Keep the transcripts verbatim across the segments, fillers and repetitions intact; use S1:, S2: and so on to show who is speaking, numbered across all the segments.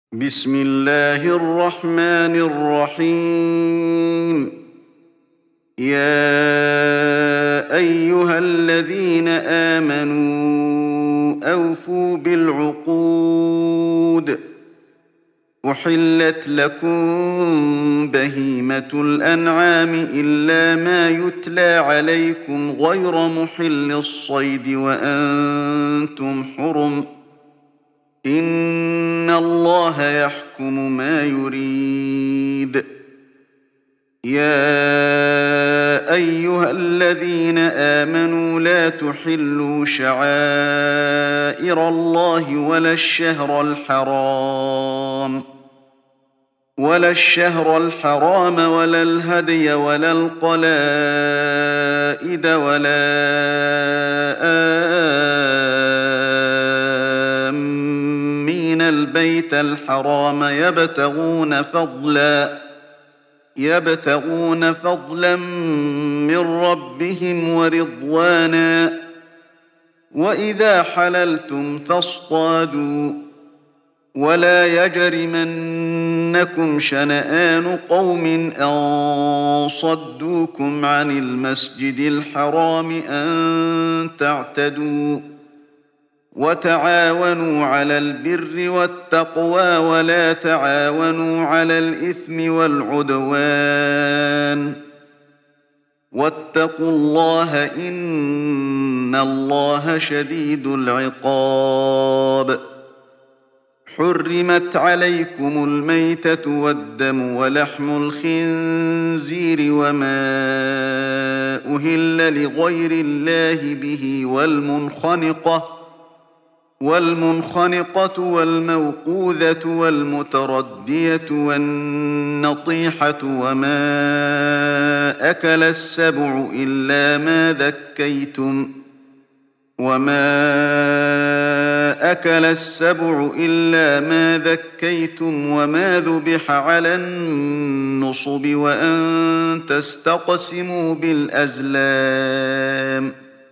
S1: بسم الله الرحمن الرحيم. يا أيها الذين آمنوا أوفوا بالعقود. أحلت لكم بهيمة الأنعام إلا ما يتلى عليكم غير محل الصيد وأنتم حرم. إن الله يحكم ما يريد. يا أيها الذين آمنوا لا تحلوا شعائر الله ولا الشهر الحرام ولا الشهر الحرام ولا الهدي ولا القلائد ولا آمين البيت الحرام يبتغون فضلا يبتغون فضلا من ربهم ورضوانا. وإذا حللتم فاصطادوا ولا يجرمنكم شنآن قوم أن صدوكم عن المسجد الحرام أن تعتدوا. وتعاونوا على البر والتقوى ولا تعاونوا على الإثم والعدوان. واتقوا الله إن الله شديد العقاب. حرمت عليكم الميتة والدم ولحم الخنزير وما أهل لغير الله به والمنخنقة والمنخنقة والموقوذة والمتردية والنطيحة وما أكل السبع إلا ما ذكيتم وما أكل السبع إلا ما ذكيتم وما ذبح على النصب وأن تستقسموا بالأزلام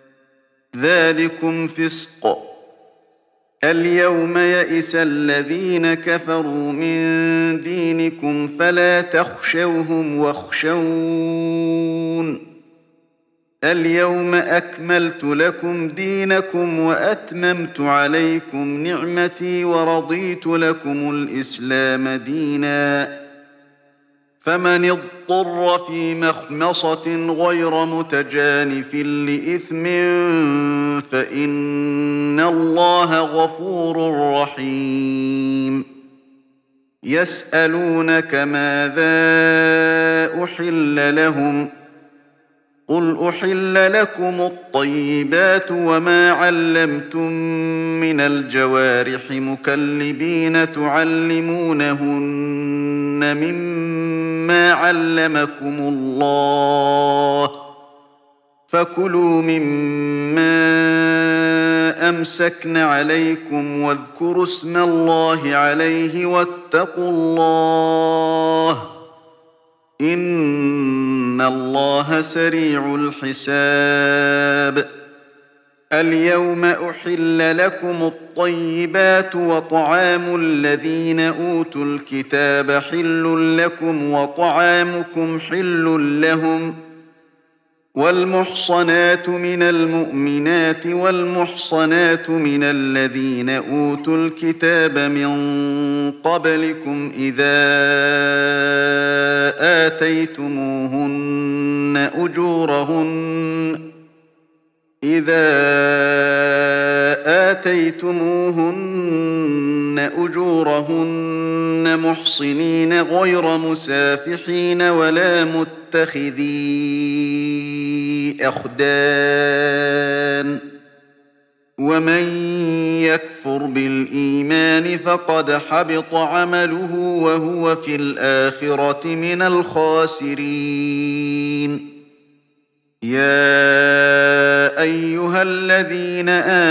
S1: ذلكم فسق. اليوم يئس الذين كفروا من دينكم فلا تخشوهم واخشون. اليوم أكملت لكم دينكم وأتممت عليكم نعمتي ورضيت لكم الإسلام دينا. فمن اضطر في مخمصة غير متجانف لإثم فإن الله غفور رحيم. يسألونك ماذا أحل لهم قل أحل لكم الطيبات وما علمتم من الجوارح مكلبين تعلمونهن مما علمكم الله فكلوا مما أمسكن عليكم واذكروا اسم الله عليه واتقوا الله إن الله سريع الحساب. اليوم أحل لكم الطيبات وطعام الذين أوتوا الكتاب حل لكم وطعامكم حل لهم. والمحصنات من المؤمنات والمحصنات من الذين أوتوا الكتاب من قبلكم إذا آتيتموهن أجورهن إذا آتيتموهن أجورهن محصنين غير مسافحين ولا متخذي أخدان. ومن يكفر بالإيمان فقد حبط عمله وهو في الآخرة من الخاسرين. يا أيها الذين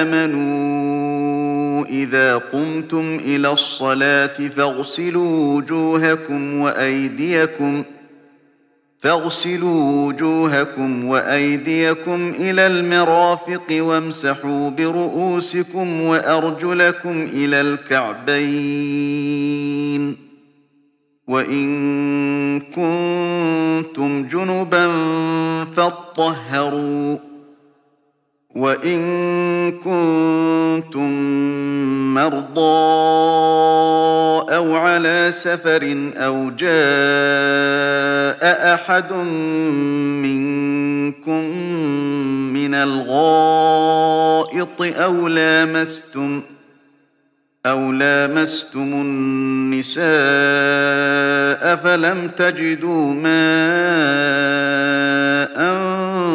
S1: آمنوا إذا قمتم إلى الصلاة فاغسلوا وجوهكم وأيديكم فاغسلوا وجوهكم وأيديكم إلى المرافق وامسحوا برؤوسكم وأرجلكم إلى الكعبين وإن كنتم جنبا فاطهروا وإن كنتم مرضى أو على سفر أو جاء أحد منكم من الغائط أو لامستم أو لامستم النساء فلم تجدوا ماء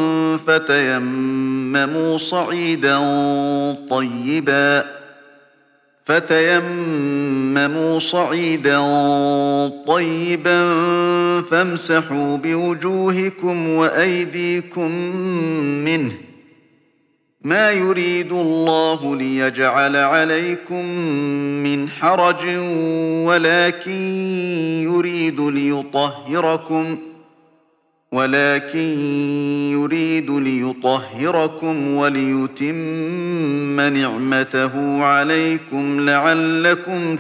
S1: فتيمموا صعيدا طيبا فتيمموا صعيدا طيبا فامسحوا بوجوهكم وأيديكم منه ما يريد الله ليجعل عليكم من حرج ولكن يريد ليطهركم ولكن يريد ليطهركم وليتم نعمته عليكم لعلكم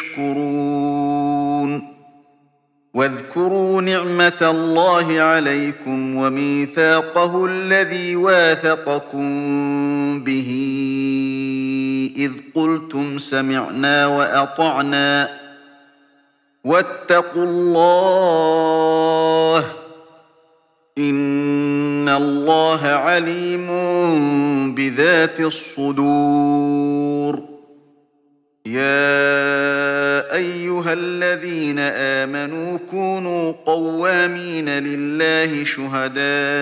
S1: تشكرون واذكروا نعمة الله عليكم وميثاقه الذي واثقكم به إذ قلتم سمعنا وأطعنا واتقوا الله إن الله عليم بذات الصدور يا أيها الذين آمنوا كونوا قوامين لله شهداء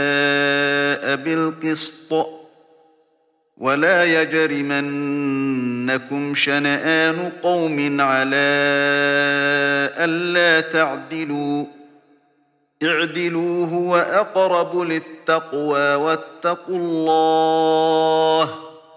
S1: بالقسط ولا يجرمنكم شنآن قوم على ألا تعدلوا اعدلوا هو أقرب للتقوى واتقوا الله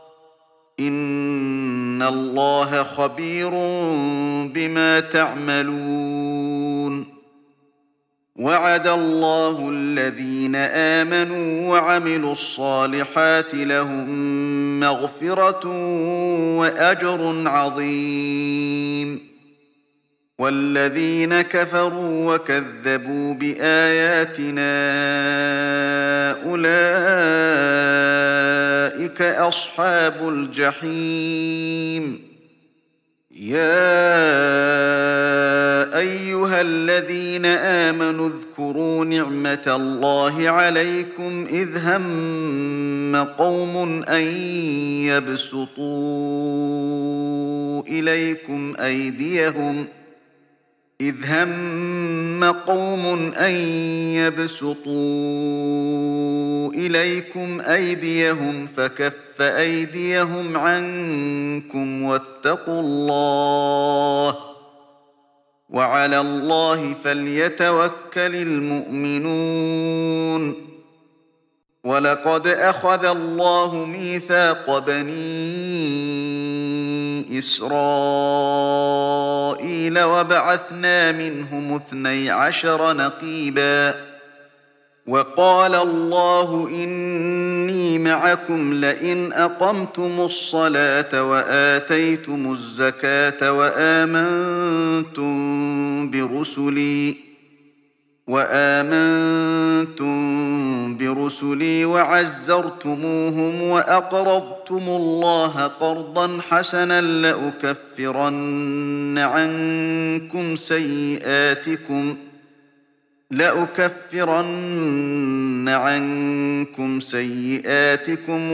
S1: إن الله خبير بما تعملون وعد الله الذين آمنوا وعملوا الصالحات لهم مغفرة وأجر عظيم والذين كفروا وكذبوا بآياتنا أولئك أصحاب الجحيم يا أيها الذين آمنوا اذكروا نعمة الله عليكم إذ هم قوم أن يبسطوا إليكم أيديهم إذ هم قوم أن يبسطوا إليكم أيديهم فكف أيديهم عنكم واتقوا الله وعلى الله فليتوكل المؤمنون ولقد أخذ الله ميثاق بني إسرائيل وبعثنا منهم اثني عشر نقيبا وقال الله إني معكم لئن أقمتم الصلاة وآتيتم الزكاة وآمنتم برسلي وآمنتم برسلي وعزرتموهم وأقرضتم الله قرضا حسنا لأكفرن عنكم سيئاتكم لأكفرن عنكم سيئاتكم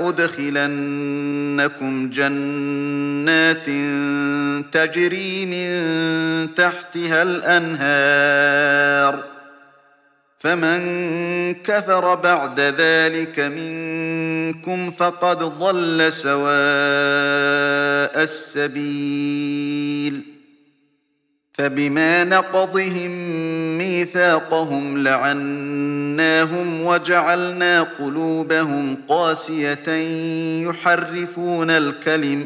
S1: ولأدخلنكم جنات تجري من تحتها الأنهار فمن كفر بعد ذلك منكم فقد ضل سواء السبيل فبما نقضهم ميثاقهم لعناهم وجعلنا قلوبهم قاسية يحرفون الكلم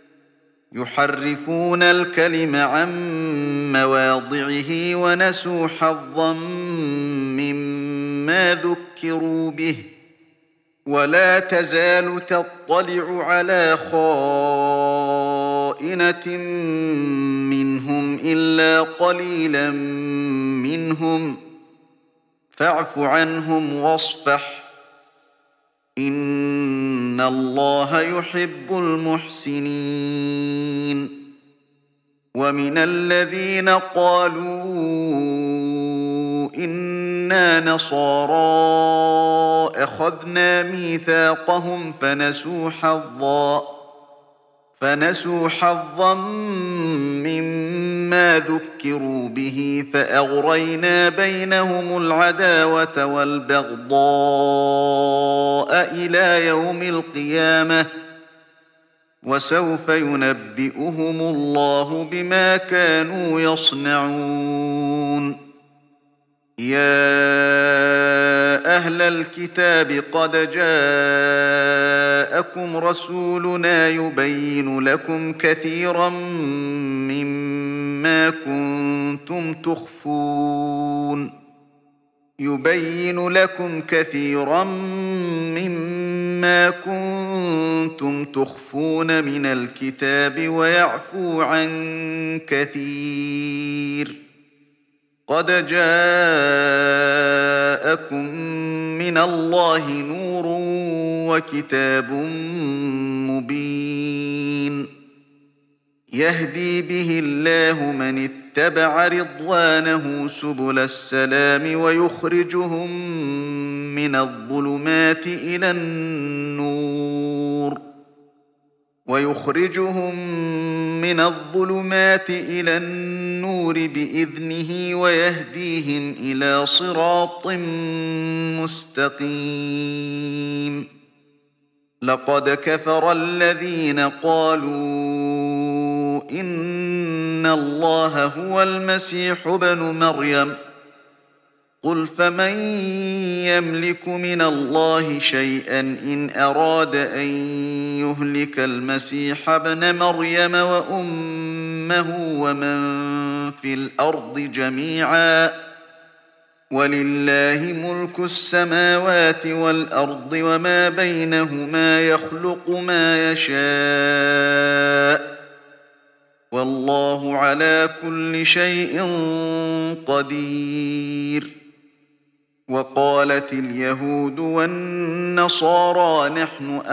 S1: يحرفون الكلم عن مواضعه ونسوا حظا مما ذكروا به ولا تزال تطلع على خائنة خَائِنَةٍ مِّنْهُمْ إِلَّا قَلِيلًا مِّنْهُمْ فَاعْفُ عَنْهُمْ وَاصْفَحْ إِنَّ اللَّهَ يُحِبُّ الْمُحْسِنِينَ وَمِنَ الَّذِينَ قَالُوا إِنَّا نَصَارَىٰ أَخَذْنَا مِيثَاقَهُمْ فَنَسُوا حَظًّا فَنَسُوا حَظًّا مِّمَّا ذُكِّرُوا بِهِ فَأَغْرَيْنَا بَيْنَهُمُ الْعَدَاوَةَ وَالْبَغْضَاءَ إِلَىٰ يَوْمِ الْقِيَامَةِ ۚ وَسَوْفَ يُنَبِّئُهُمُ اللَّهُ بِمَا كَانُوا يَصْنَعُونَ يَا أَهْلَ الْكِتَابِ قَدْ جَاءَكُمْ رَسُولُنَا يُبَيِّنُ لَكُمْ كَثِيرًا مِّمَّا كُنتُمْ تُخْفُونَ يُبَيِّنُ لَكُمْ كَثِيرًا مِّمَّا كُنتُمْ تُخْفُونَ مِنَ الْكِتَابِ وَيَعْفُو عَن كَثِيرٍ قَدْ جَاءَكُم مِّنَ اللَّهِ نُورٌ وَكِتَابٌ مُّبِينٌ يَهْدِي بِهِ اللَّهُ مَنِ اتَّبَعَ رِضْوَانَهُ سُبُلَ السَّلَامِ وَيُخْرِجُهُم مِّنَ الظُّلُمَاتِ إِلَى النُّورِ وَيُخْرِجُهُم مِّنَ الظُّلُمَاتِ إِلَى النُّورِ بِإِذْنِهِ وَيَهْدِيهِمْ إِلَىٰ صِرَاطٍ مُّسْتَقِيمٍ لَقَدْ كَفَرَ الَّذِينَ قَالُوا إِنَّ اللَّهَ هُوَ الْمَسِيحُ ابْنُ مَرْيَمَ قُلْ فَمَن يَمْلِكُ مِنَ اللَّهِ شَيْئًا إِنْ أَرَادَ أَن يُهْلِكَ الْمَسِيحَ ابْنَ مَرْيَمَ وَأُمَّهُ وَمَن فِي الْأَرْضِ جَمِيعًا ۗ وَلِلَّهِ مُلْكُ السَّمَاوَاتِ وَالْأَرْضِ وَمَا بَيْنَهُمَا ۖ يَخْلُقُ مَا يَشَاءُ ۚ وَاللَّهُ عَلَىٰ كُلِّ شَيْءٍ قَدِيرٌ وَقَالَتِ الْيَهُودُ وَالنَّصَارَىٰ نَحْنُ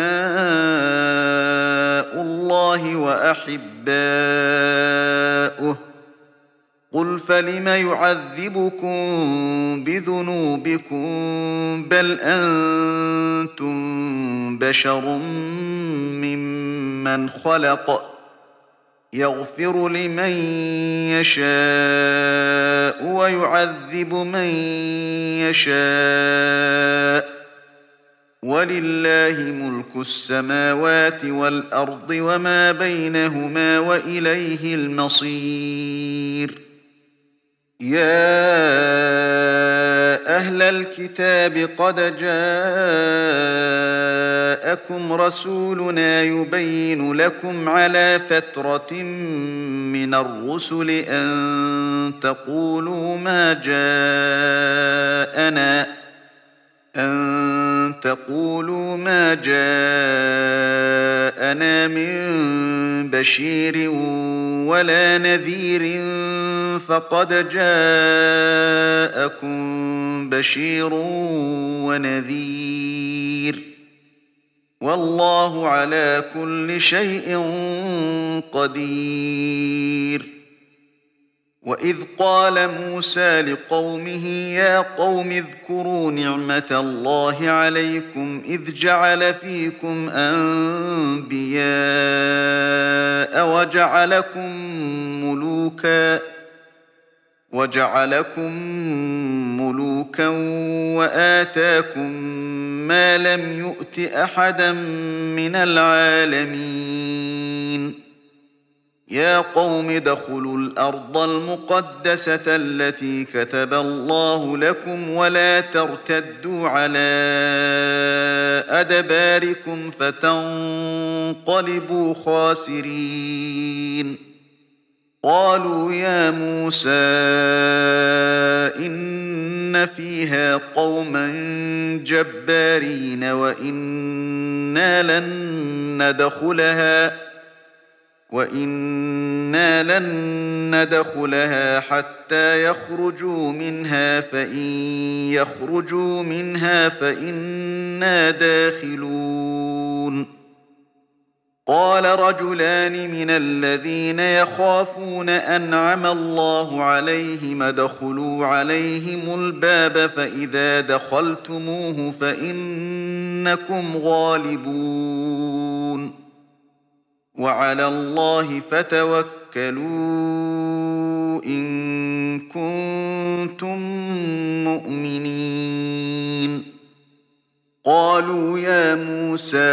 S1: أَبْنَاءُ اللَّهِ وَأَحِبَّاؤُهُ ۚ قُلْ فَلِمَ يُعَذِّبُكُم بِذُنُوبِكُم ۖ بَلْ أَنتُم بَشَرٌ مِّمَّنْ خَلَقَ ۚ يَغْفِرُ لِمَن يَشَاءُ وَيُعَذِّبُ مَن يَشَاءُ ۚ وَلِلَّهِ مُلْكُ السَّمَاوَاتِ وَالْأَرْضِ وَمَا بَيْنَهُمَا ۖ وَإِلَيْهِ الْمَصِيرُ يَا أَهْلَ الْكِتَابِ قَدْ جَاءَكُمْ رَسُولُنَا يُبَيِّنُ لَكُمْ عَلَىٰ فَتْرَةٍ مِّنَ الرُّسُلِ أَن تَقُولُوا مَا جَاءَنَا أَن تَقُولُوا مَا جَاءَنَا مِن بَشِيرٍ وَلَا نَذِيرٍ فَقَدْ جَاءَكُم بَشِيرٌ وَنَذِيرٌ ۗ وَاللَّهُ عَلَىٰ كُلِّ شَيْءٍ قَدِيرٌ وَإِذْ قَالَ مُوسَىٰ لِقَوْمِهِ يَا قَوْمِ اذْكُرُوا نِعْمَةَ اللَّهِ عَلَيْكُمْ إِذْ جَعَلَ فِيكُمْ أَنبِيَاءَ وَجَعَلَكُم مُّلُوكًا وَجَعَلَكُم مُّلُوكًا وَآتَاكُم مَّا لَمْ يُؤْتِ أَحَدًا مِّنَ الْعَالَمِينَ يَا قَوْمِ ادْخُلُوا الْأَرْضَ الْمُقَدَّسَةَ الَّتِي كَتَبَ اللَّهُ لَكُمْ وَلَا تَرْتَدُّوا عَلَىٰ أَدْبَارِكُمْ فَتَنقَلِبُوا خَاسِرِينَ قَالُوا يَا مُوسَىٰ إِنَّ فِيهَا قَوْمًا جَبَّارِينَ وَإِنَّا لَن نَّدْخُلَهَا وإنا لن ندخلها حتى يخرجوا منها فإن يخرجوا منها فإنا داخلون قال رجلان من الذين يخافون أنعم الله عليهم ادخلوا عليهم الباب فإذا دخلتموه فإنكم غالبون وعلى الله فتوكلوا إن كنتم مؤمنين قالوا يا موسى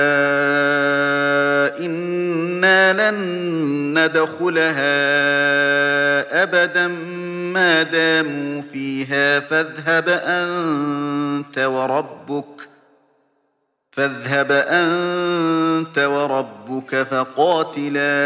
S1: إنا لن ندخلها أبدا ما داموا فيها فاذهب أنت وربك فاذهب أنت وربك فقاتلا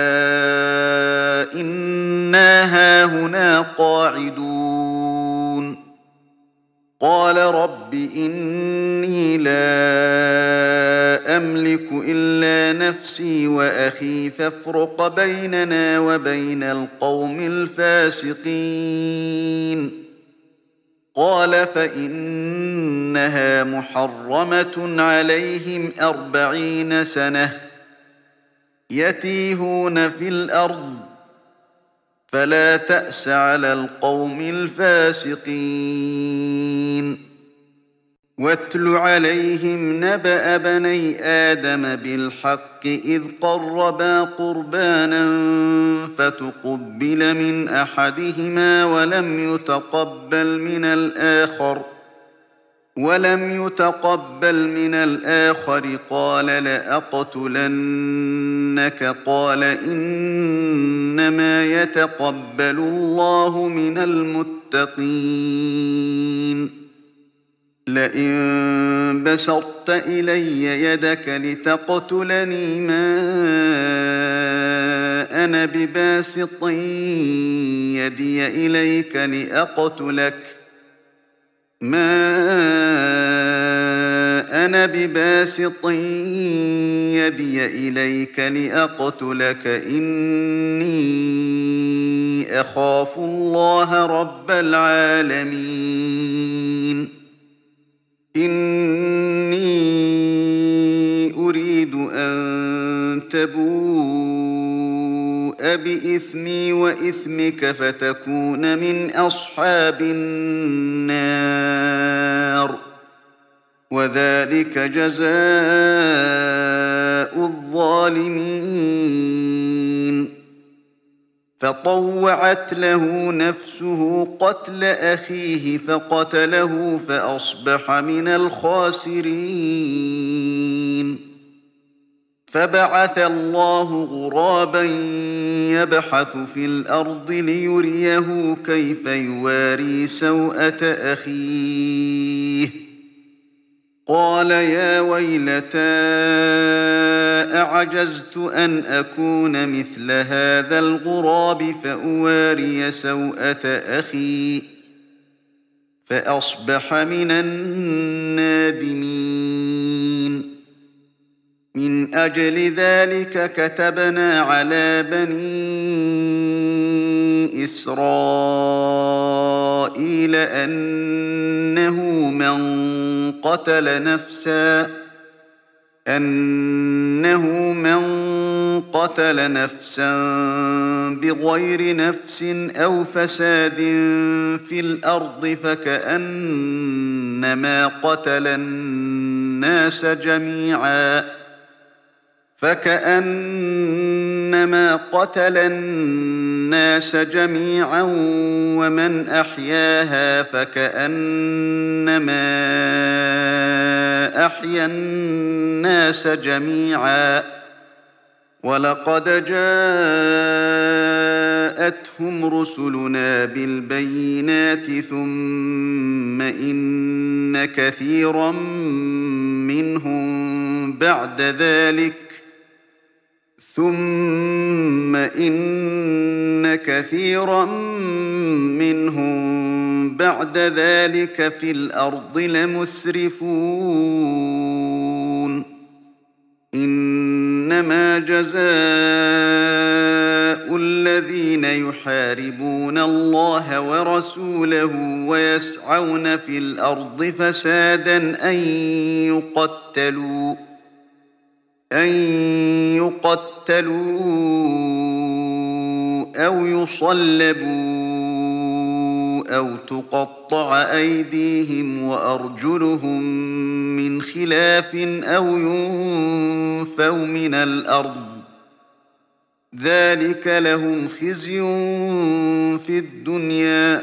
S1: إنا هاهنا قاعدون قال رب إني لا أملك إلا نفسي وأخي فافرق بيننا وبين القوم الفاسقين قال فإنها محرمة عليهم أربعين سنة يتيهون في الأرض فلا تأس على القوم الفاسقين واتل عليهم نبأ بني آدم بالحق إذ قربا قربانا فتقبل من أحدهما ولم يتقبل من الآخر ولم يتقبل من الآخر قال لأقتلنك قال إنما يتقبل الله من المتقين لئن بسطت إلي يدك لتقتلني ما أنا بباسط يدي إليك لأقتلك ما أنا بباسط يدي إليك لأقتلك إني أخاف الله رب العالمين إني أريد أن تبوء بإثمي وإثمك فتكون من أصحاب النار وذلك جزاء الظالمين فطوعت له نفسه قتل أخيه فقتله فأصبح من الخاسرين فبعث الله غرابا يبحث في الأرض ليريه كيف يواري سوءة أخيه قال يا ويلتى أعجزت أن أكون مثل هذا الغراب فأواري سوءة أخي فأصبح من النادمين من أجل ذلك كتبنا على بني إسرائيل أنه من قتل نفسا أنه من قتل نفسا بغير نفس أو فساد في الأرض فكأنما قتل الناس جميعا فكأنما قتل الناس جميعا ومن أحياها فكأنما أحيا الناس جميعا ولقد جاءتهم رسلنا بالبينات ثم إن كثيرا منهم بعد ذلك ثم إن كثيرا منهم بعد ذلك في الأرض لمسرفون إن إنما جزاء الذين يحاربون الله ورسوله ويسعون في الأرض فسادا أن يقتلوا أن يقتلوا أو يصلبوا أو تقطع أيديهم وأرجلهم من خلاف أو ينفوا من الأرض ذلك لهم خزي في الدنيا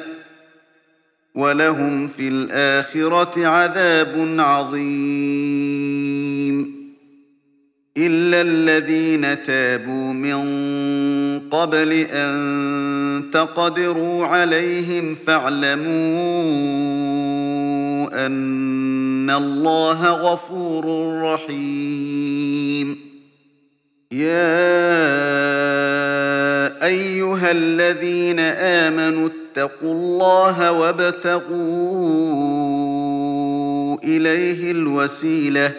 S1: ولهم في الآخرة عذاب عظيم إلا الذين تابوا من قبل أن تقدروا عليهم فاعلموا أن الله غفور رحيم يا أيها الذين آمنوا اتقوا الله وابتغوا إليه الوسيلة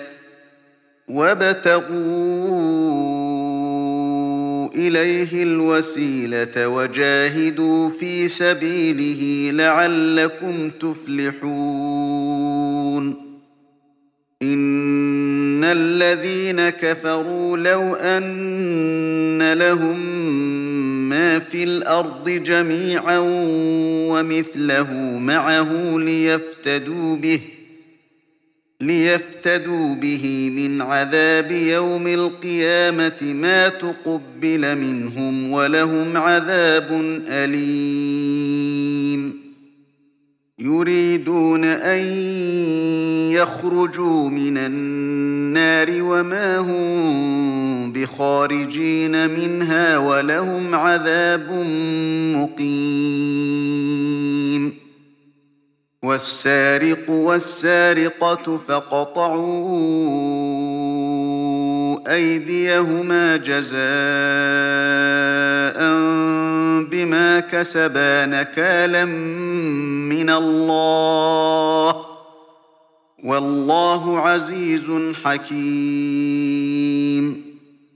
S1: وابتغوا إليه الوسيلة وجاهدوا في سبيله لعلكم تفلحون إن الذين كفروا لو أن لهم ما في الأرض جميعا ومثله معه ليفتدوا به ليفتدوا به من عذاب يوم القيامة ما تقبل منهم ولهم عذاب أليم يريدون أن يخرجوا من النار وما هم بخارجين منها ولهم عذاب مقيم والسارق والسارقة فاقطعوا أيديهما جزاء بما كسبا نكالا من الله والله عزيز حكيم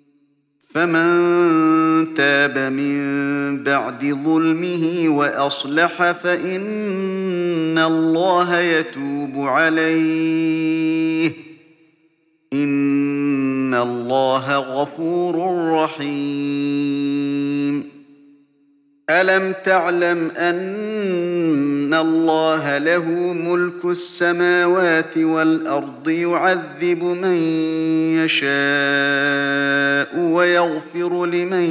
S1: فمن تاب من بعد ظلمه وأصلح فإن الله يتوب عليه إن الله غفور رحيم ألم تعلم أن الله له ملك السماوات والأرض يعذب من يشاء ويغفر لمن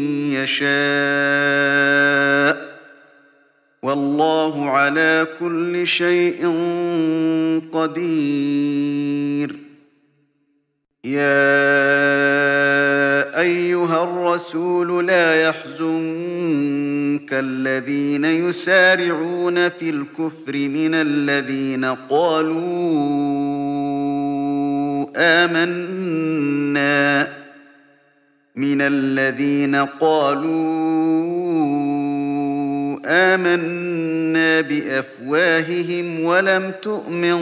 S1: يشاء والله على كل شيء قدير يا أيها الرسول لا يحزنك الذين يسارعون في الكفر من الذين قالوا آمنا من الذين قالوا آمنا بأفواههم ولم تؤمن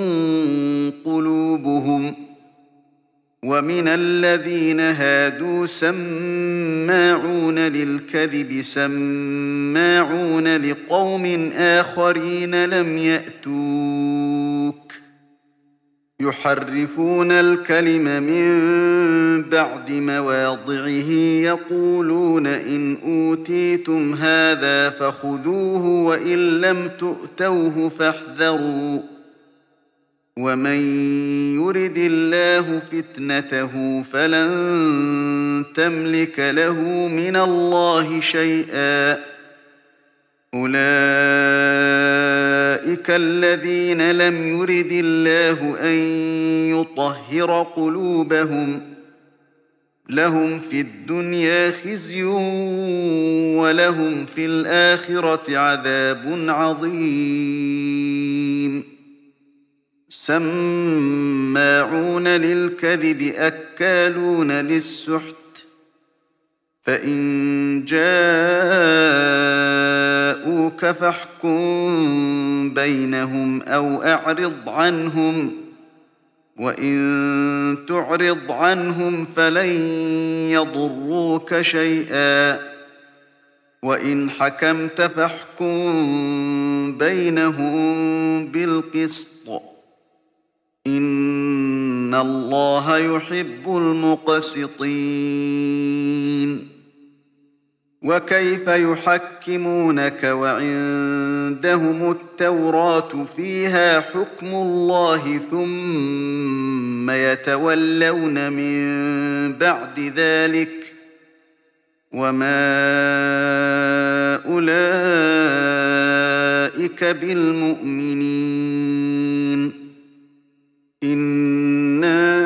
S1: قلوبهم ومن الذين هادوا سماعون للكذب سماعون لقوم آخرين لم يأتوك يحرفون الكلم من بعد مواضعه يقولون إن أوتيتم هذا فخذوه وإن لم تؤتوه فاحذروا ومن يرد الله فتنته فلن تملك له من الله شيئا أولئك الذين لم يرد الله أن يطهر قلوبهم لهم في الدنيا خزي ولهم في الآخرة عذاب عظيم سماعون للكذب أكالون للسحت فإن جاءوك فاحكم بينهم أو أعرض عنهم وإن تعرض عنهم فلن يضروك شيئا وإن حكمت فاحكم بينهم بالقسط إن الله يحب المقسطين وكيف يحكمونك وعندهم التوراة فيها حكم الله ثم يتولون من بعد ذلك وما أولئك بالمؤمنين إنا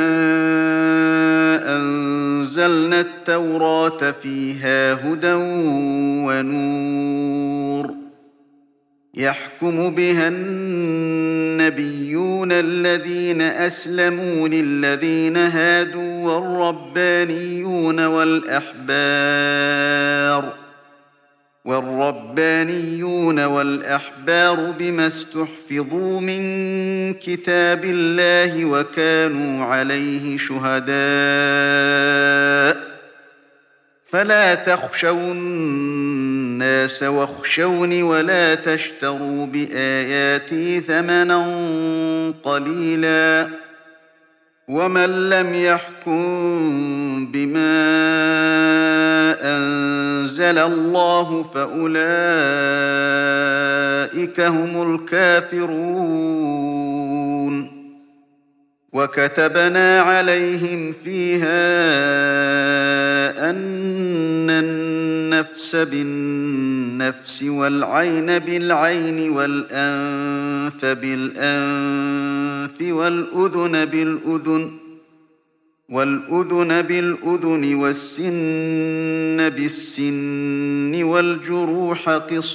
S1: أنزلنا التوراة فيها هدى ونور يحكم بها النبيون الذين أسلموا للذين هادوا والربانيون والأحبار والربانيون والأحبار بما استحفظوا من كتاب الله وكانوا عليه شهداء فلا تخشوا الناس واخشوني ولا تشتروا بآياتي ثمنا قليلا ومن لم يحكم بما أنزل الله فأولئك هم الكافرون وكتبنا عليهم فيها أن النفس بالنفس والعين بالعين والأنف بالأنف والأذن بالأذن والأذن بالأذن والسن بالسن والجروح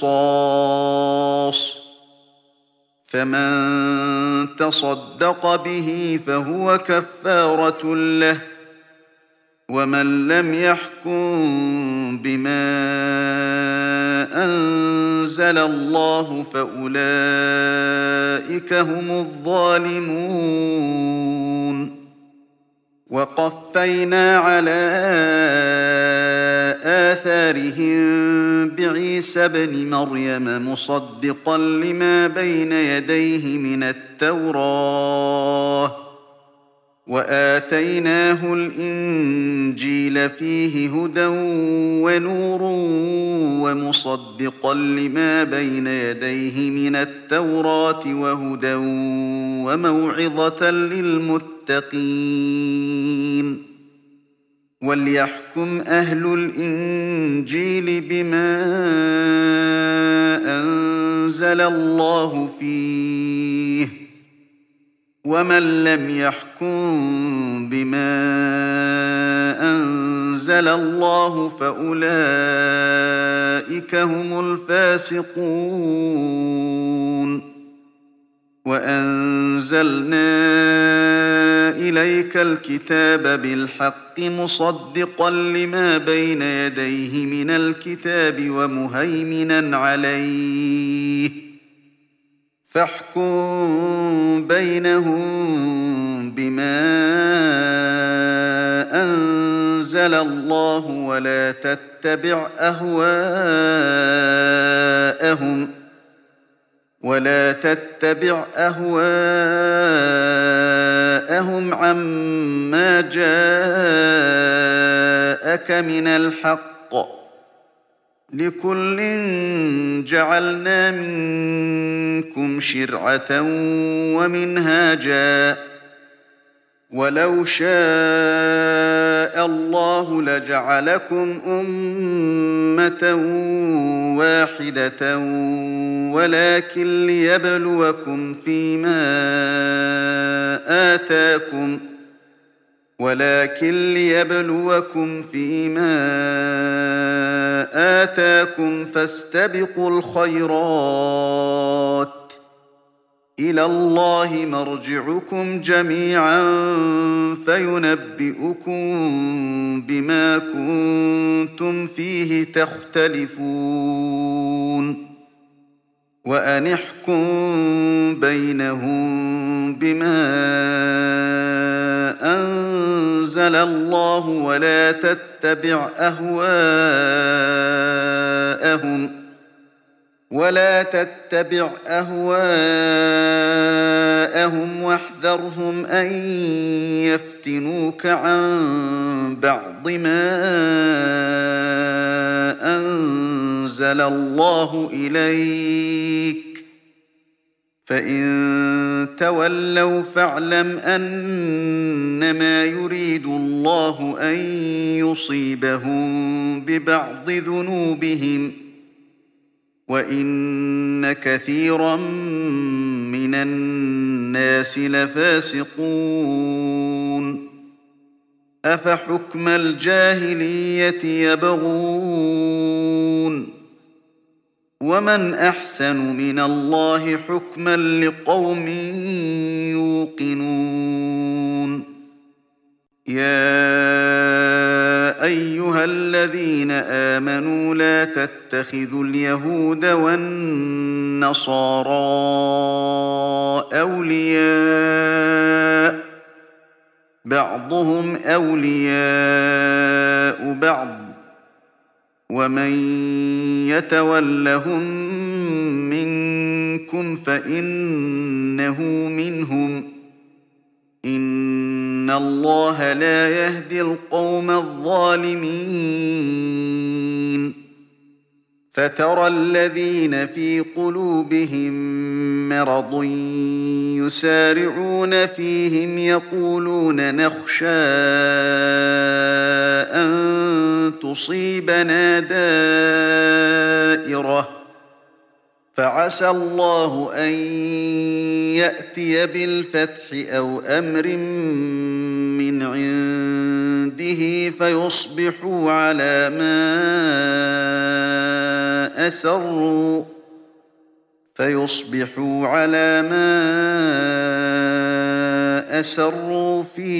S1: قصاص فمن تصدق به فهو كفارة له ومن لم يحكم بما أنزل الله فأولئك هم الظالمون وقفينا على آثارهم بعيسى ابن مريم مصدقا لما بين يديه من التوراة وآتيناه الإنجيل فيه هدى ونور ومصدقا لما بين يديه من التوراة وهدى وموعظة للمتقين وليحكم أهل الإنجيل بما أنزل الله فيه ومن لم يحكم بما أنزل الله فأولئك هم الفاسقون وأنزلنا إليك الكتاب بالحق مصدقا لما بين يديه من الكتاب ومهيمنا عليه فاحكم بينهم بما أنزل الله ولا تتبع أهواءهم ولا تتبع أهواءهم عما جاءك من الحق لكل جعلنا منكم شرعة ومنهاجا ولو شاء الله لجعلكم أمة واحدة ولكن ليبلوكم فيما آتاكم ولكن ليبلوكم فيما آتاكم فاستبقوا الخيرات إلى الله مرجعكم جميعا فينبئكم بما كنتم فيه تختلفون وأن احكم بينهم بما أنزل الله ولا تتبع أهواءهم ولا تتبع أهواءهم واحذرهم أن يفتنوك عن بعض ما أنزل الله إليك فإن تولوا فاعلم أنما يريد الله أن يصيبهم ببعض ذنوبهم وإن كثيرا من الناس لفاسقون أفحكم الجاهلية يبغون ومن أحسن من الله حكما لقوم يوقنون يا أيها الذين آمنوا لا تتخذوا اليهود والنصارى أولياء بعضهم أولياء بعض ومن يتولهم منكم فإنه منهم إن الله لا يهدي القوم الظالمين فترى الذين في قلوبهم مرض يسارعون فيهم يقولون نخشى أن تصيبنا دائرة فعسى الله أن يأتي بالفتح أو أمر من عنده فيصبحوا على ما أسروا فيصبحوا على ما أسروا في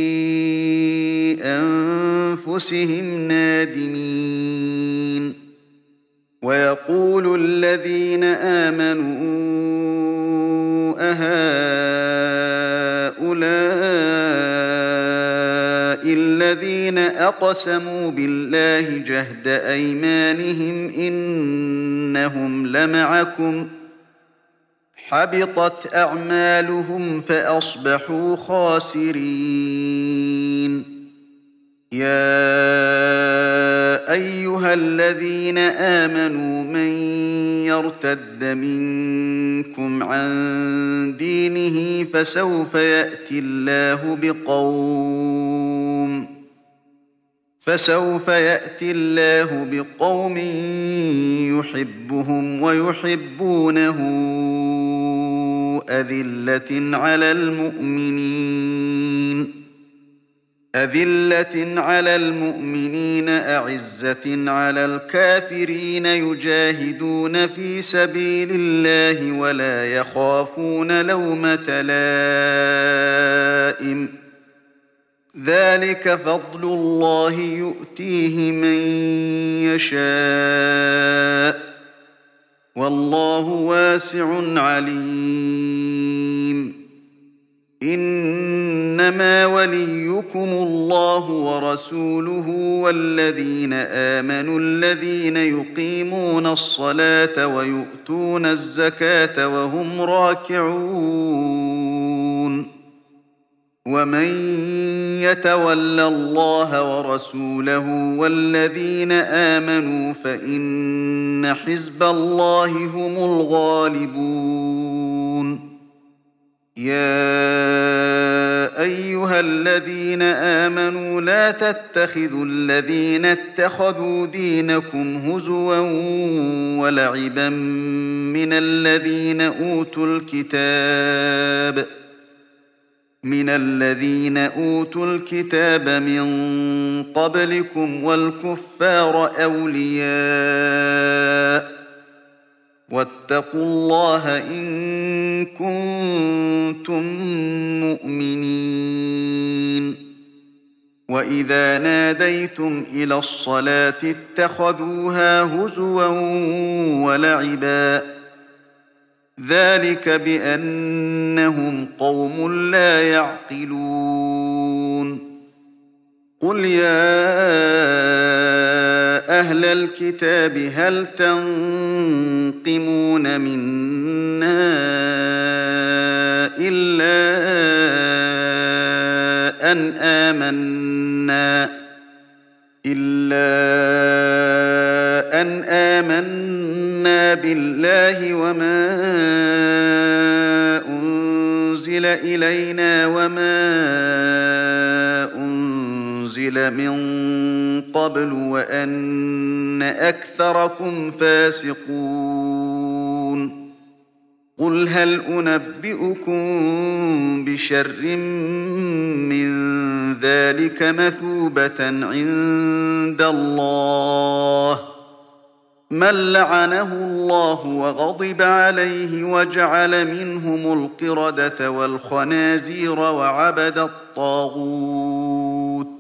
S1: أنفسهم نادمين ويقول الذين آمنوا أهؤلاء الذين أقسموا بالله جهد أيمانهم إنهم لمعكم حبطت أعمالهم فأصبحوا خاسرين يا أيها الذين آمنوا من يرتد منكم عن دينه فسوف يأتي الله بقوم فسوف يأتي الله بقوم يحبهم ويحبونه أذلة على المؤمنين أذلة على المؤمنين أعزة على الكافرين يجاهدون في سبيل الله ولا يخافون لومة لائم ذلك فضل الله يؤتيه من يشاء والله واسع عليم إنما وليكم الله ورسوله والذين آمنوا الذين يقيمون الصلاة ويؤتون الزكاة وهم راكعون ومن يتول الله ورسوله والذين آمنوا فإن حزب الله هم الغالبون يا أيها الذين آمنوا لا تتخذوا الذين اتخذوا دينكم هزوا ولعبا من الذين أوتوا الكتاب من الذين أوتوا الكتاب من قبلكم والكفار أولياء واتقوا الله إن كنتم مؤمنين وإذا ناديتم إلى الصلاة اتخذوها هزوا ولعبا ذلك بأنهم قوم لا يعقلون قل يا أهل الكتاب هل تنقمون منا إلا أن آمنا إلا أن آمنا بالله وما أنزل إلينا وما أنزل من قبل وأن أكثركم فاسقون قل هل أنبئكم بشر من ذلك مثوبة عند الله من لعنه الله وغضب عليه وجعل منهم القردة والخنازير وعبد الطاغوت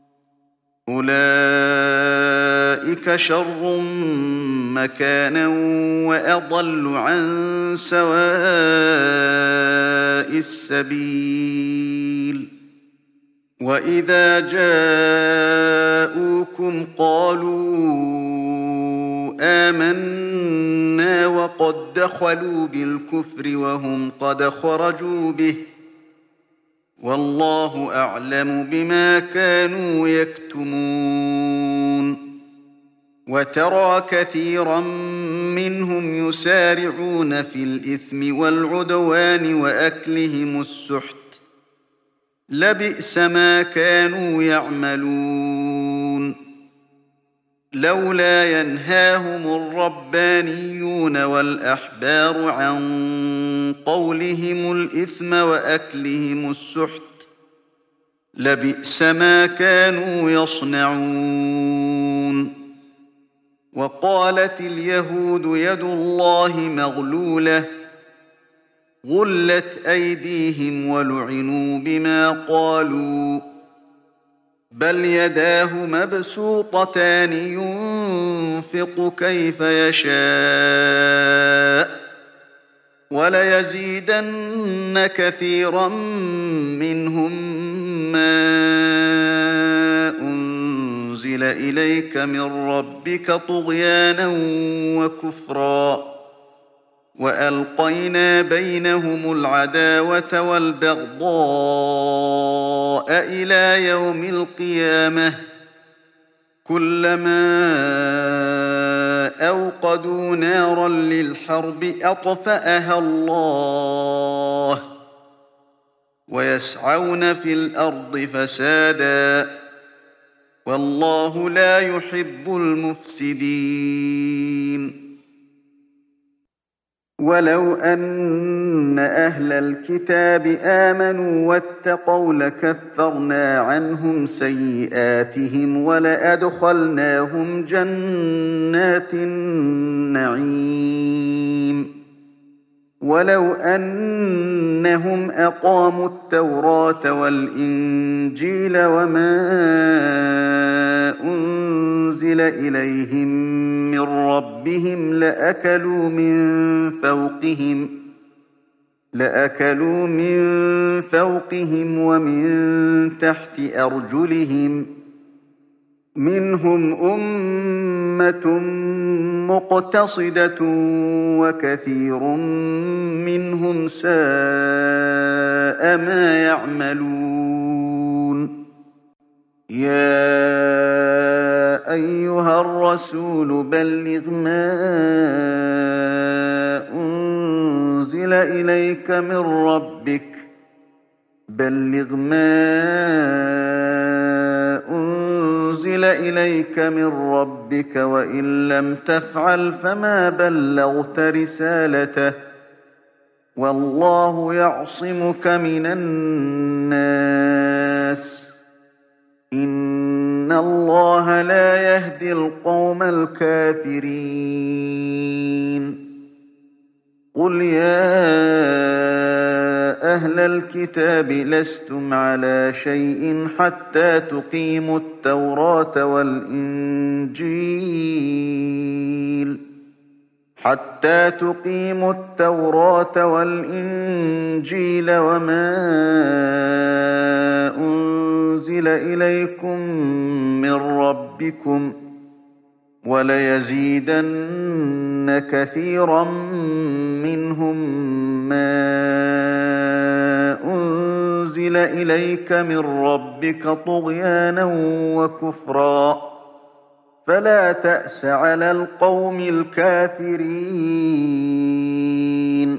S1: أولئك شر مكانا وأضل عن سواء السبيل وإذا جاءوكم قالوا آمنا وقد دخلوا بالكفر وهم قد خرجوا به والله أعلم بما كانوا يكتمون وترى كثيرا منهم يسارعون في الإثم والعدوان وأكلهم السحت لبئس ما كانوا يعملون لولا ينهاهم الربانيون والأحبار عن قولهم الإثم وأكلهم السحت لبئس ما كانوا يصنعون وقالت اليهود يد الله مغلولة غلت أيديهم ولعنوا بما قالوا بل يداه مبسوطتان ينفق كيف يشاء وليزيدن كثيرا منهم ما أنزل إليك من ربك طغيانا وكفرا وألقينا بينهم العداوة والبغضاء إلى يوم القيامة كلما أوقدوا نارا للحرب أطفأها الله ويسعون في الأرض فسادا والله لا يحب المفسدين ولو أن أهل الكتاب آمنوا واتقوا لكفرنا عنهم سيئاتهم ولأدخلناهم جنات النعيم ولو أنهم أقاموا التوراة والإنجيل وما أنزل إليهم من ربهم لأكلوا من فوقهم لأكلوا من فوقهم ومن تحت أرجلهم منهم أمة مقتصدة وكثير منهم ساء ما يعملون يا أيها الرسول بلغ ما أنزل إليك من ربك بلغ ما أنزل إليك من ربك وإن لم تفعل فما بلغت رسالته والله يعصمك من الناس إن الله لا يهدي القوم الكافرين قل يا أهل الكتاب لستم على شيء حتى تقيموا التوراة والإنجيل حتى تقيموا التوراة والإنجيل وما أنزل إليكم من ربكم وليزيدن كثيرا منهم ما أنزل إليك من ربك طغيانا وكفرا فلا تأس على القوم الكافرين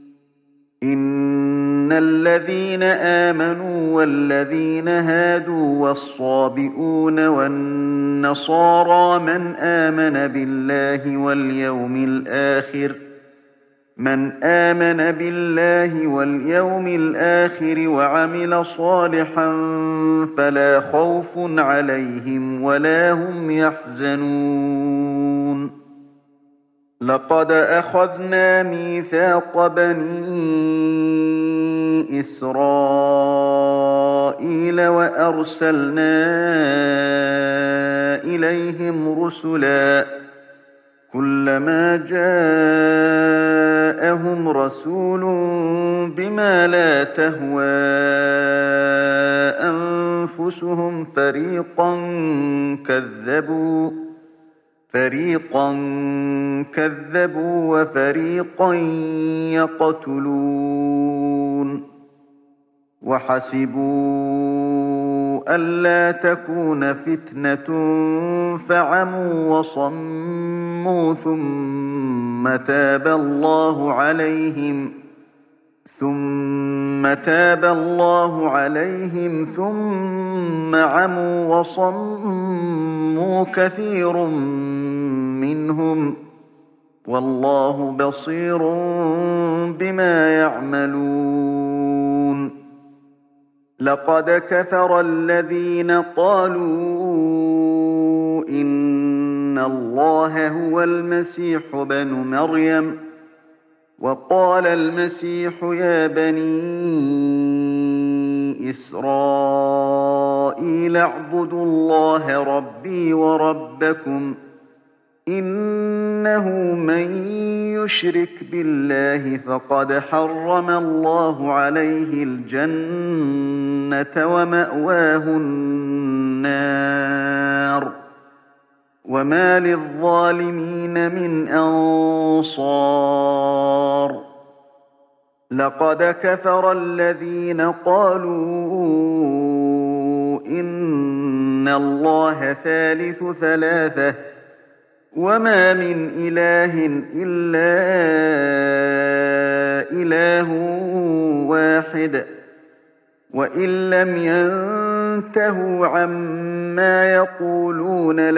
S1: إن الذين آمنوا والذين هادوا والصابئون والنصارى من آمن بالله واليوم الآخر من آمن بالله واليوم الآخر وعمل صالحا فلا خوف عليهم ولا هم يحزنون لقد أخذنا ميثاق بني إسرائيل وأرسلنا إليهم رسلا كلما جاءهم رسول بما لا تهوى أنفسهم فريقا كذبوا فريقا كذبوا وفريقا يقتلون وحسبوا ألا تكون فتنة فعموا وصموا ثم تاب الله عليهم ثم تاب الله عليهم ثم عموا وصموا كثير منهم والله بصير بما يعملون لقد كفر الذين قالوا إن الله هو المسيح ابن مريم وقال المسيح يا بني إسرائيل اعبدوا الله ربي وربكم إنه من يشرك بالله فقد حرم الله عليه الجنة ومأواه النار وما للظالمين من أنصار لقد كفر الذين قالوا إن الله ثالث ثلاثة وما من إله إلا إله واحد وإن لم ينتهوا عما يقولون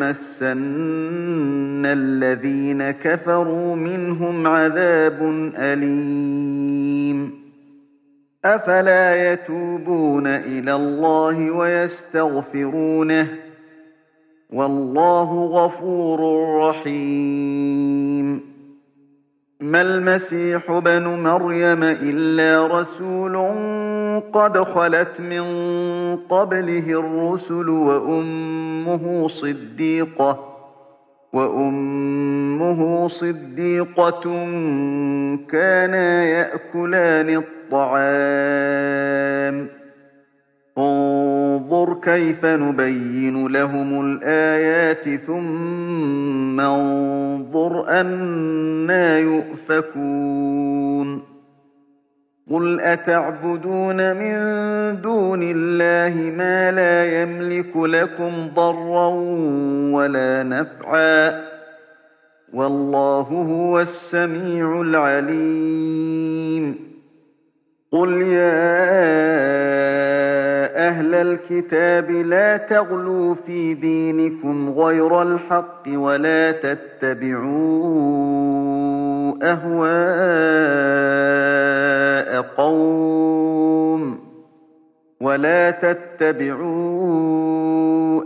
S1: ليمسن الذين كفروا منهم عذاب أليم أفلا يتوبون إلى الله ويستغفرونه والله غفور رحيم ما المسيح ابن مريم إلا رسول قد خلت من قبله الرسل وأمه صديقة وأمه صديقة كانا يأكلان الطعام انظر كيف نبين لهم الآيات ثم انظر أنى يؤفكون قل أتعبدون من دون الله ما لا يملك لكم ضرا ولا نفعا والله هو السميع العليم قل يا أهل الكتاب لا تغلوا في دينكم غير الحق ولا تتبعوا أهواء قوم ولا تتبعوا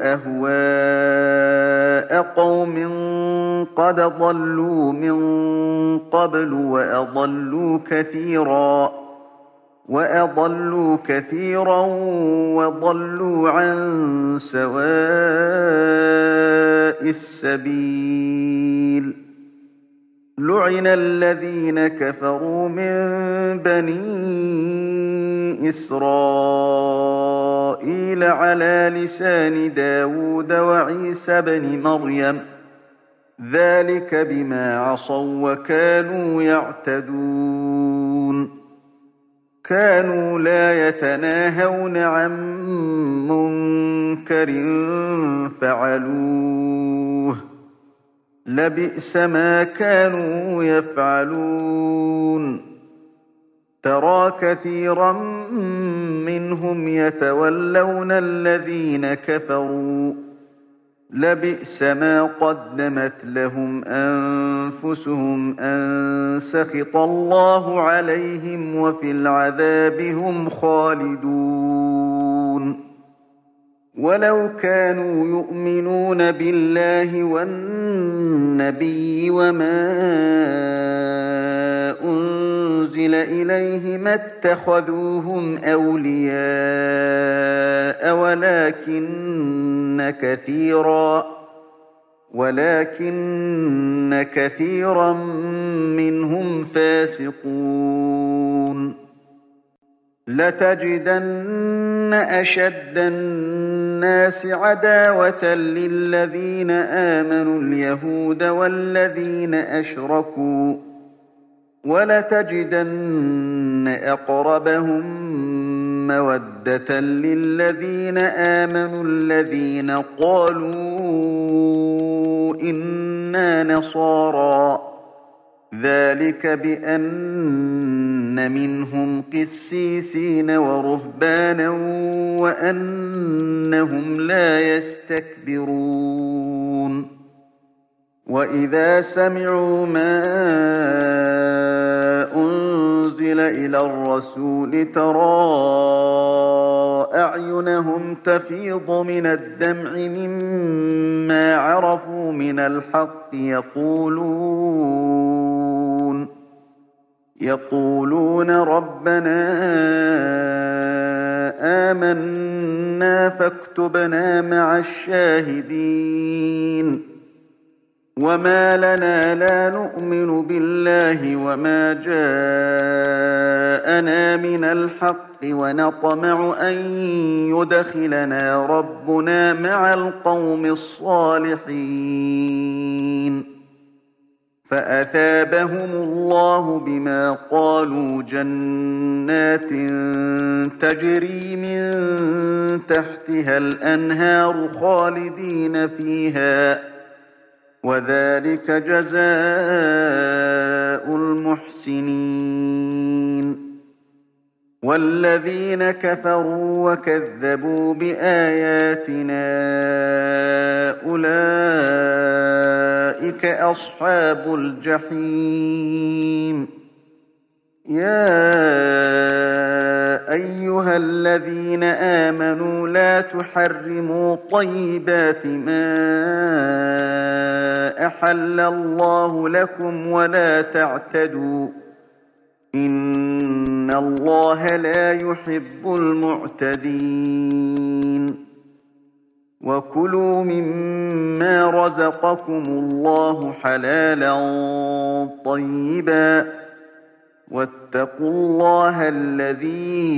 S1: أهواء قوم قد ضلوا من قبل وأضلوا كثيرا وأضلوا كثيرا وضلوا عن سواء السبيل لعن الذين كفروا من بني إسرائيل على لسان داود وعيسى بن مريم ذلك بما عصوا وكانوا يعتدون كانوا لا يتناهون عن منكر فعلوه لبئس ما كانوا يفعلون ترى كثيرا منهم يتولون الذين كفروا لبئس ما قدمت لهم أنفسهم أن سخط الله عليهم وفي العذاب هم خالدون ولو كانوا يؤمنون بالله والنبي وما أنزل إليه ما اتخذوهم أولياء ولكن كثيرا ولكن كثيرا منهم فاسقون لتجدن أشد الناس عداوة للذين آمنوا اليهود والذين أشركوا ولتجدن أقربهم مودة للذين آمنوا الذين قالوا إنا نصارى ذلك بأن منهم قسيسين ورهبانا وأنهم لا يستكبرون وإذا سمعوا ما أنزل إلى الرسول ترى أعينهم تفيض من الدمع مما عرفوا من الحق يقولون يقولون ربنا آمنا فاكتبنا مع الشاهدين وما لنا لا نؤمن بالله وما جاءنا من الحق ونطمع أن يدخلنا ربنا مع القوم الصالحين فأثابهم الله بما قالوا جنات تجري من تحتها الأنهار خالدين فيها وذلك جزاء المحسنين والذين كفروا وكذبوا بآياتنا أولئك أصحاب الجحيم يا أيها الذين آمنوا لا تحرموا طيبات ما أحل الله لكم ولا تعتدوا إن الله لا يحب المعتدين وكلوا مما رزقكم الله حلالا طيبا واتقوا الله الذي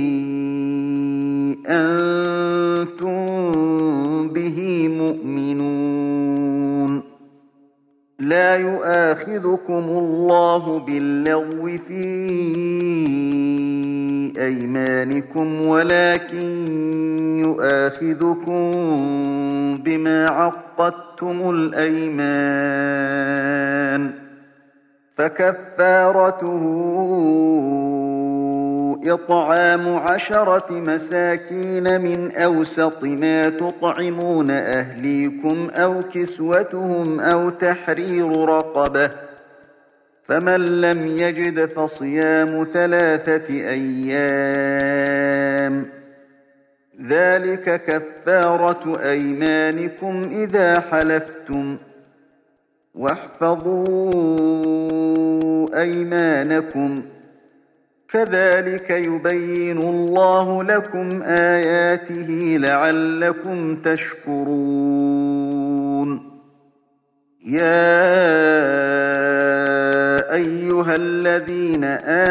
S1: أنتم به مؤمنون لا يؤاخذكم الله باللغو في أيمانكم ولكن يؤاخذكم بما عقدتم الأيمان فكفارته إطعام عشرة مساكين من أوسط ما تطعمون أهليكم أو كسوتهم أو تحرير رقبة فمن لم يجد فصيام ثلاثة أيام ذلك كفارة أيمانكم إذا حلفتم واحفظوا أيمانكم كذلك يبين الله لكم آياته لعلكم تشكرون يا أيها الذين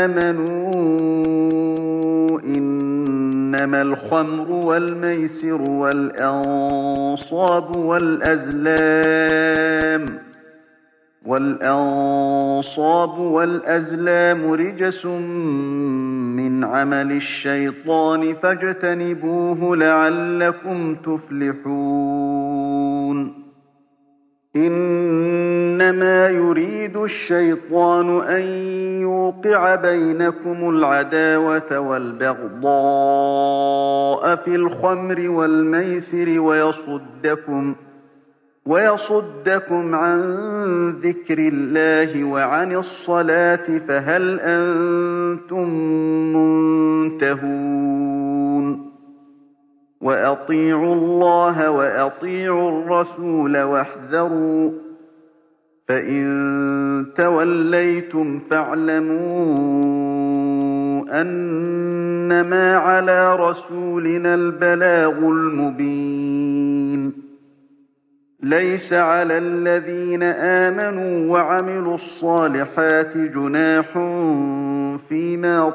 S1: آمنوا إنما الخمر والميسر والأنصاب والأزلام والأنصاب والأزلام رجس من عمل الشيطان فاجتنبوه لعلكم تفلحون إنما يريد الشيطان أن يوقع بينكم العداوة والبغضاء في الخمر والميسر ويصدكم ويصدكم عن ذكر الله وعن الصلاة فهل أنتم منتهون وأطيعوا الله وأطيعوا الرسول واحذروا فإن توليتم فاعلموا أنما على رسولنا البلاغ المبين ليس على الذين آمنوا وعملوا الصالحات جناح فيما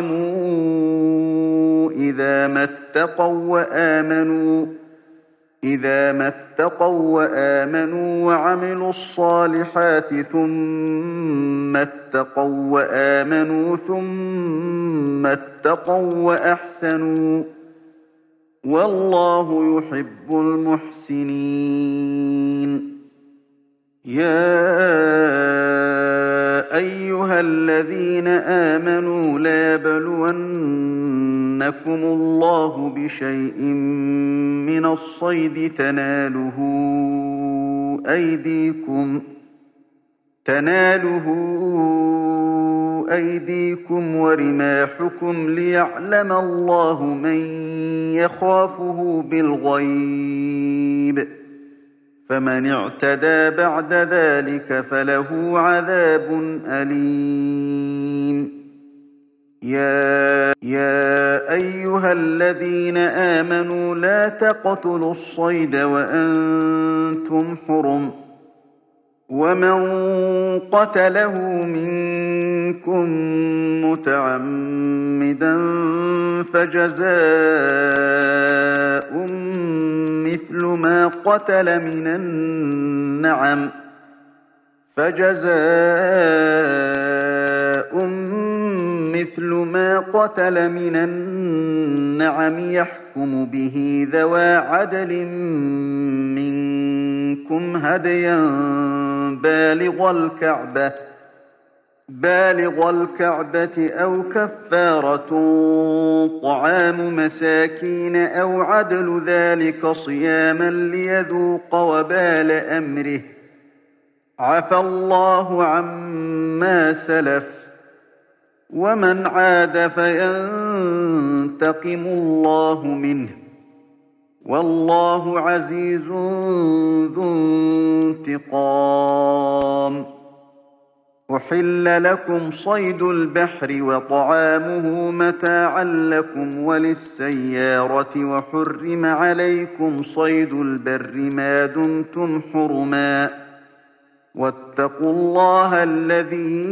S1: طعموا إذا ما اتقوا وآمنوا إذا ما اتقوا وآمنوا وعملوا الصالحات ثم اتقوا وآمنوا ثم اتقوا وأحسنوا والله يحب المحسنين يا أيها الذين آمنوا لا يبلونكم الله بشيء من الصيد تناله أيديكم تناله أيديكم ورماحكم ليعلم الله من يخافه بالغيب فمن اعتدى بعد ذلك فله عذاب أليم يا, يا أيها الذين آمنوا لا تقتلوا الصيد وأنتم حرم ومن قتله منكم متعمدا فجزاء مثل ما قتل من النعم فجزاء مثل ما قتل من النعم يحكم به ذوى عدل منكم هديا بالغ الكعبة بالغ الكعبة أو كفارة طعام مساكين أو عدل ذلك صياما ليذوق وبال أمره عفى الله عما سلف ومن عاد فينتقم الله منه والله عزيز ذو انتقام أحل لكم صيد البحر وطعامه متاعا لكم وللسيارة وحرم عليكم صيد البر ما دمتم حرما واتقوا الله الذي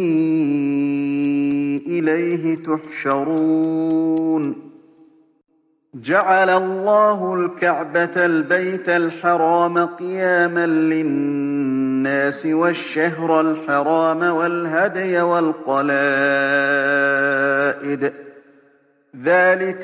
S1: إليه تحشرون جعل الله الكعبة البيت الحرام قياما للناس والشهر الحرام والهدي والقلائد ذلك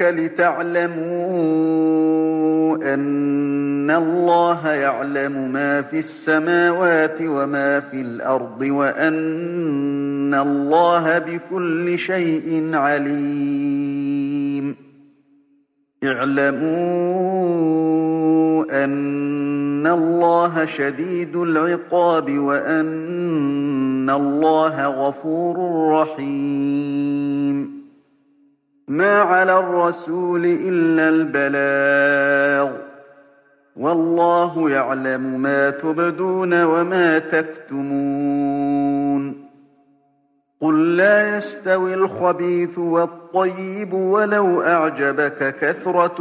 S1: لتعلموا أن الله يعلم ما في السماوات وما في الأرض وأن الله بكل شيء عليم اعلموا أن الله شديد العقاب وأن الله غفور رحيم ما على الرسول إلا البلاغ والله يعلم ما تبدون وما تكتمون قل لا يستوي الخبيث والطيب ولو أعجبك كثرة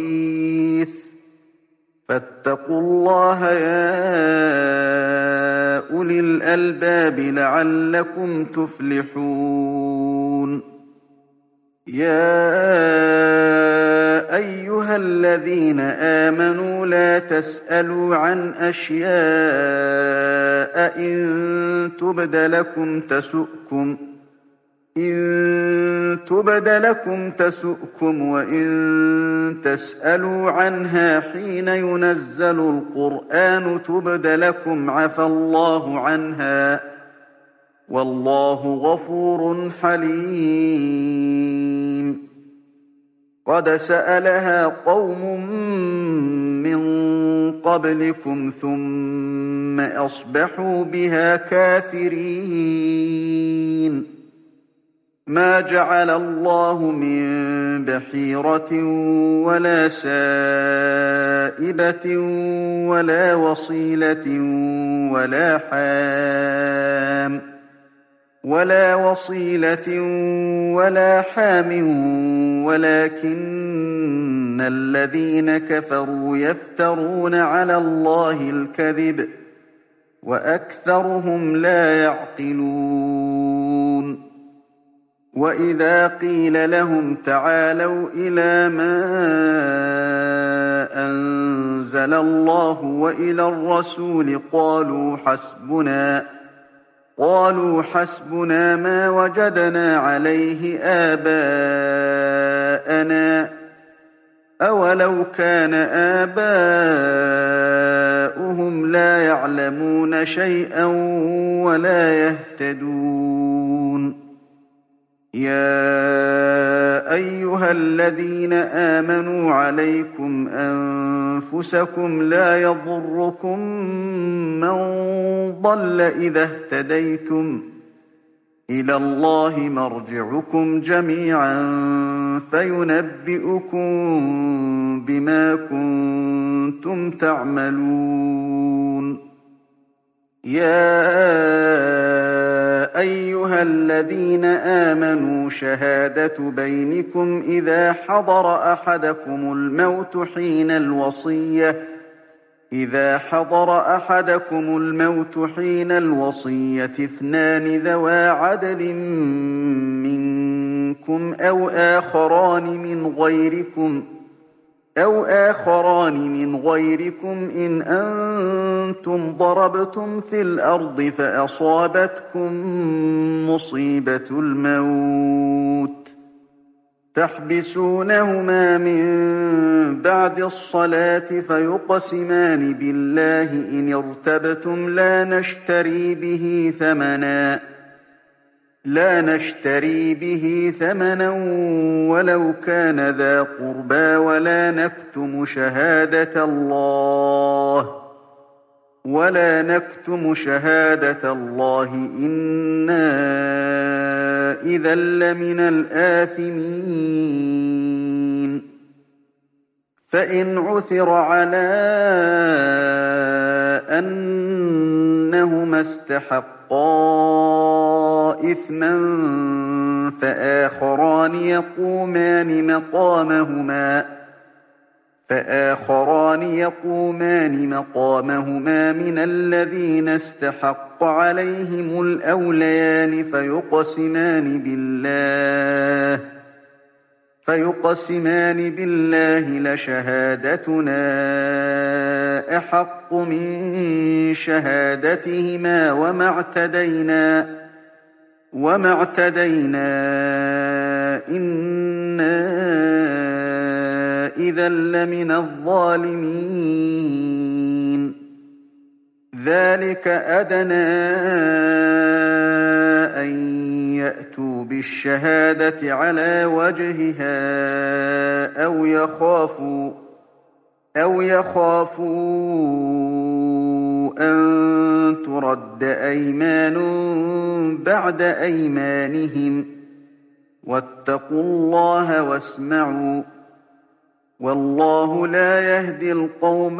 S1: الخبيث فاتقوا الله يا أولي الألباب لعلكم تفلحون يا أيها الذين آمنوا لا تسألوا عن أشياء إن تبد لكم تسؤكم إن تبد لكم تسؤكم وإن تسألوا عنها حين ينزل القرآن تبد لكم عفى الله عنها والله غفور حليم قد سألها قوم من قبلكم ثم أصبحوا بها كافرين ما جعل الله من بحيرة ولا سائبة ولا وصيلة ولا حام ولا وصيلة ولا حام ولكن الذين كفروا يفترون على الله الكذب وأكثرهم لا يعقلون وإذا قيل لهم تعالوا إلى ما أنزل الله وإلى الرسول قالوا حسبنا قالوا حسبنا ما وجدنا عليه آباءنا أولو كان آباؤهم لا يعلمون شيئا ولا يهتدون يا أيها الذين آمنوا عليكم أنفسكم لا يضركم من ضل إذا اهتديتم إلى الله مرجعكم جميعا فينبئكم بما كنتم تعملون يا أيها الذين آمنوا شهادة بينكم إذا حضر أحدكم الموت حين الوصية إذا حضر أحدكم الموت حين الوصية اثنان ذوا عدل منكم أو آخران من غيركم أو آخران من غيركم إن أنتم ضربتم في الأرض فأصابتكم مصيبة الموت تحبسونهما من بعد الصلاة فيقسمان بالله إن ارتبتم لا نشتري به ثمنا لا نشتري به ثمنا ولو كان ذا قربى ولا نكتم شهادة الله ولا نكتم شهادة الله إنا إذا لمن الآثمين فإن عثر على أنهما استحقا إثما فآخران يقومان مقامهما فآخران يقومان مقامهما من الذين استحق عليهم الأوليان فيقسمان بالله فيقسمان بالله لشهادتنا أحق من شهادتهما وما اعتدينا وما اعتدينا إنا إذا لمن الظالمين ذلك أدنى أن يأتوا بالشهادة على وجهها أو يخافوا أو يخافوا أن ترد أيمان بعد أيمانهم واتقوا الله واسمعوا والله لا يهدي القوم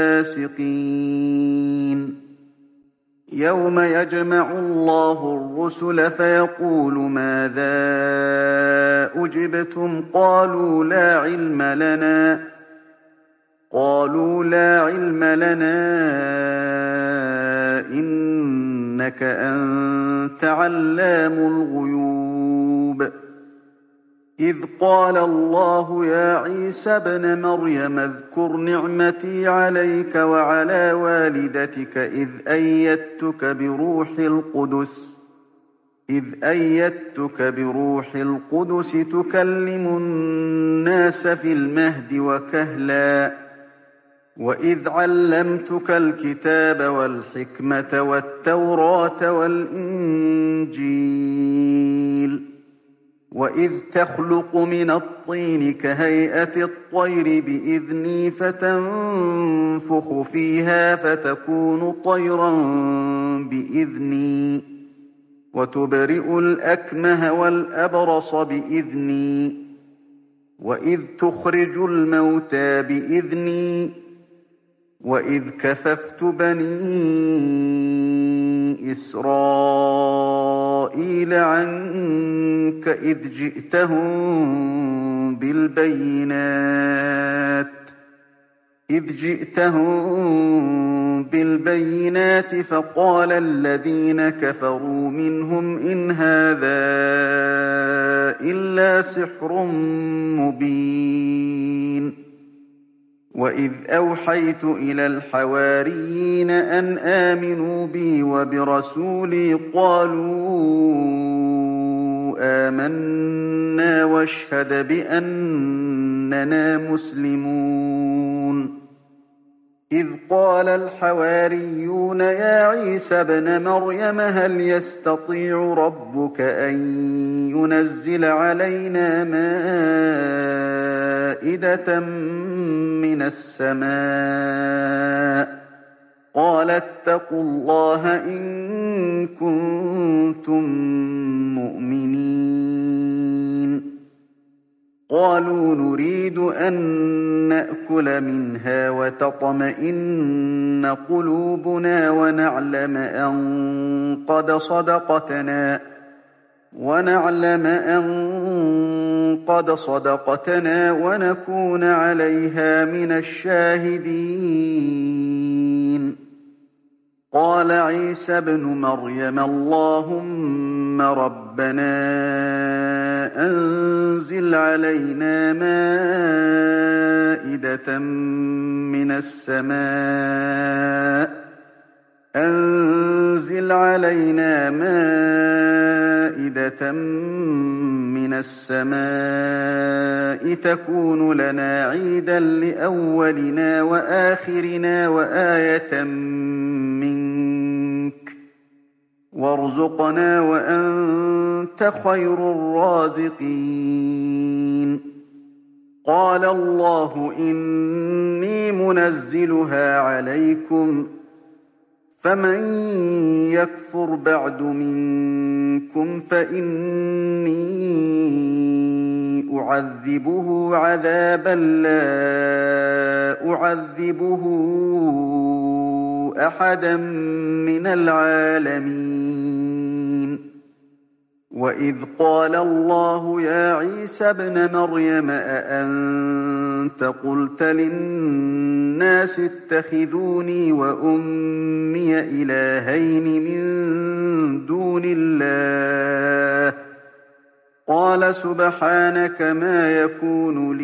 S1: الفاسقين يوم يجمع الله الرسل فيقول ماذا أجبتم قالوا لا علم لنا قالوا لا علم لنا إن إنك أنت علام الغيوب إذ قال الله يا عيسى ابن مريم اذكر نعمتي عليك وعلى والدتك إذ أيدتك بروح القدس إذ أيدتك بروح القدس تكلم الناس في المهد وكهلا وإذ علمتك الكتاب والحكمة والتوراة والإنجيل وإذ تخلق من الطين كهيئة الطير بإذني فتنفخ فيها فتكون طيرا بإذني وتبرئ الأكمه والأبرص بإذني وإذ تخرج الموتى بإذني وإذ كففت بني إسرائيل عنك إذ جئتهم بالبينات إذ جئتهم بالبينات فقال الذين كفروا منهم إن هذا إلا سحر مبين وإذ أوحيت إلى الحواريين أن آمنوا بي وبرسولي قالوا آمنا واشهد بأننا مسلمون إذ قال الحواريون يا عيسى ابن مريم هل يستطيع ربك أن ينزل علينا مائدة من السماء قال اتقوا الله إن كنتم مؤمنين قالوا نريد أن نأكل منها وتطمئن قلوبنا ونعلم أن قد صدقتنا ونعلم أن قد صدقتنا ونكون عليها من الشاهدين قال عيسى ابن مريم اللهم ربنا أنزل علينا مائدة من السماء أنزل علينا مائدة من السماء تكون لنا عيدا لأولنا وآخرنا وآية منك وارزقنا وأنت خير الرازقين قال الله إني منزلها عليكم فمن يكفر بعد منكم فإني أعذبه عذابا لا أعذبه أحدا من العالمين وإذ قال الله يا عيسى ابن مريم أأنت قلت للناس اتخذوني وأمي إلهين من دون الله قال سبحانك ما يكون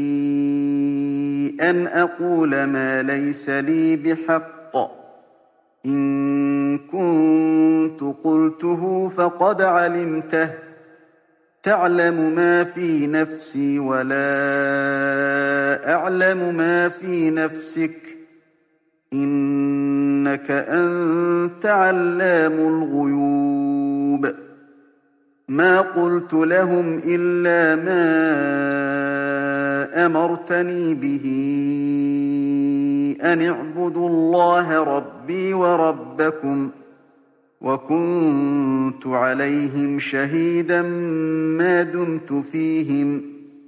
S1: لي أن أقول ما ليس لي بحق إن كنت قلته فقد علمته تعلم ما في نفسي ولا أعلم ما في نفسك إنك أنت علام الغيوب ما قلت لهم إلا ما أمرتني به أن اعبدوا الله ربي وربكم وكنت عليهم شهيدا ما دمت فيهم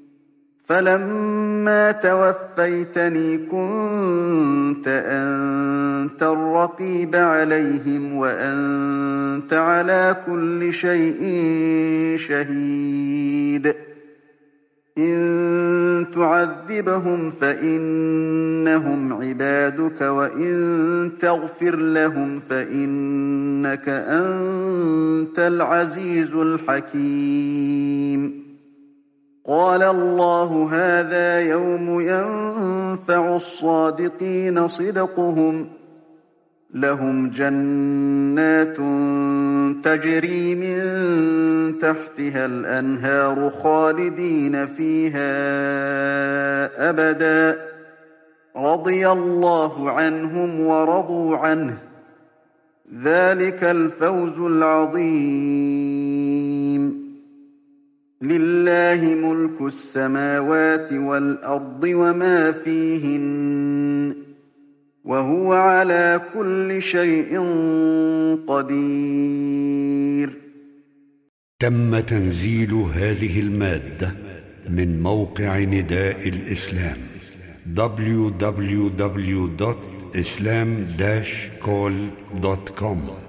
S1: فلما توفيتني كنت أنت الرقيب عليهم وأنت على كل شيء شهيد إن تعذبهم فإنهم عبادك وإن تغفر لهم فإنك أنت العزيز الحكيم. قال الله هذا يوم ينفع الصادقين صدقهم لهم جنات تجري من تحتها الأنهار خالدين فيها أبدا رضي الله عنهم ورضوا عنه ذلك الفوز العظيم. لله ملك السماوات والأرض وما فيهن وهو على كل شيء قدير.
S2: تم تنزيل هذه المادة من موقع نداء الإسلام دبليو دبليو دبليو دوت إسلام داش كول دوت كوم.